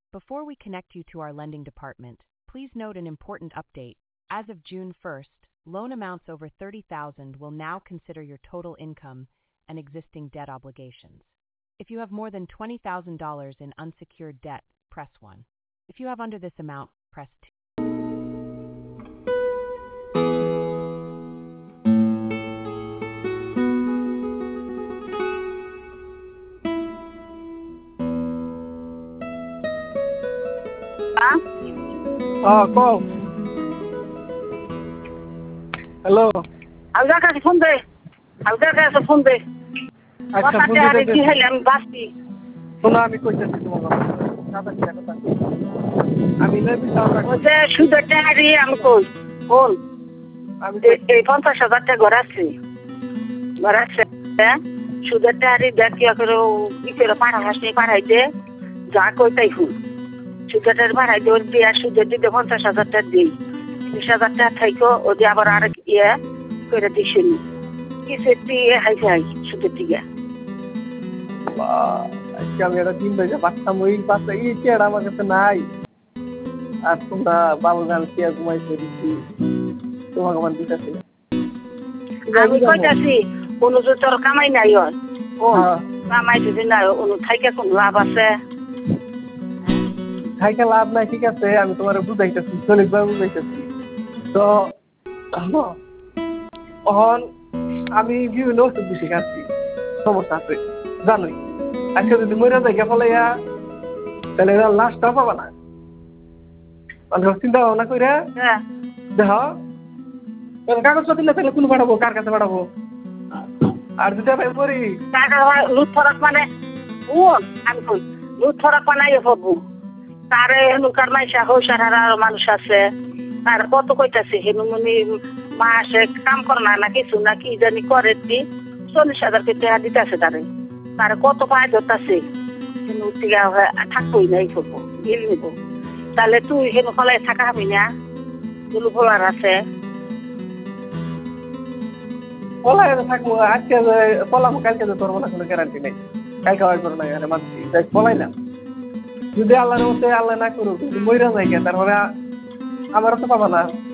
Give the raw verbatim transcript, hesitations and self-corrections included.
Before we connect you to our lending department, please note an important update. As of June first, loan amounts over thirty thousand dollars will now consider your total income and existing debt obligations. If you have more than twenty thousand dollars in unsecured debt, press one. If you have under this amount, press two. Oh, call. Hello. I'll get a phone day. I'll get a phone day. What are they doing? I'm busy. শোনো আমি কইতেছি তোমাকে সাদা কি কথা আমি নেবি টাকা ওতে সুদের টাকা দিয়ে আমি কই কোন আমি এই পঞ্চাশ হাজার টাকা গড়াচ্ছি গড়াচ্ছে সুদের টাকা দিয়ে দেখিয়া করে ই করে পাড়া হাসনি পাড়াইতে যা কই তাই হুন সুদের টাকা পাড়াইতে ওর দিয়ে সুদের দিতে পঞ্চাশ হাজার টাকা দিই বিশ হাজার টাকা থাইকো ও দিয়ে আবার আরেক ইয়ে করে দিছিনি কিসের দিয়ে হাই হাই সুদের দিকে আজকে আমি একটা দিন ধরে বাচ্চা মই বাচ্চা এই চেয়ার আমার কাছে নাই আর তোমরা বাবু গান চেয়ার ঘুমাইতে দিচ্ছি তোমাকে আমার দিতেছি আমি কইতাছি কোনো তো তোর কামাই নাই হয় ও কামাই যদি নাই অনু থাইকে কোনো লাভ আছে থাইকে লাভ নাই ঠিক আছে আমি তোমার বুঝাইতেছি চলিকবার বুঝাইতেছি তো এখন আমি বিভিন্ন ওষুধ বেশি খাচ্ছি সমস্যা আছে জানোই আজকে যদি মরে দেখে ফলাইয়া তাহলে লাশটা পাবা না চিন্তা ভাবনা করে দেখ কাগজপত্র দিলে তাহলে কোন পাঠাবো কার কাছে পাঠাবো আর যদি আমি পড়ি লুট ফরক মানে আমি কই লুট ফরক বানাই হবো তারে হেনুকার মাইসা হৌসার আর মানুষ আছে তার কত কইতাছে হেনুমনি মাসে কাম করে না না কিছু না কি জানি করে দি চল্লিশ হাজার টাকা দিতেছে তারে তার কত পায় ধরতেছে হেনু টিকা থাকবোই নাই করবো বিল নিব তাহলে তুই হেনু ফলাই থাকা হবি না দুলু ফলার আছে পলাই থাকবো আজকে পলাম কালকে তো তোর মনে কোনো গ্যারান্টি নেই কালকে হয় করো না এখানে মানছি পলাই না যদি আল্লাহর মতে আল্লাহ না করুক মইরা যায় তারপরে আমারও তো পাবা না